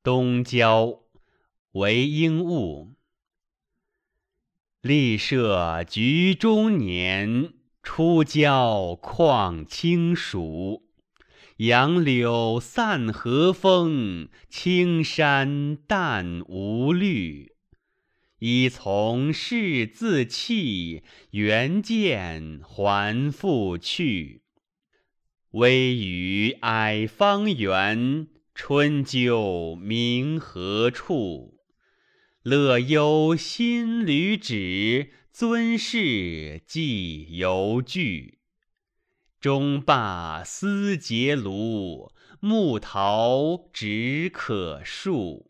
东郊，为应物。立舍局中年，出郊况清暑。杨柳散和风，青山淡无虑。依从事自弃，原见还复去。微雨霭方圆，春究明何处？乐幽新履止，尊士既犹惧。终罢思结庐，木桃只可数。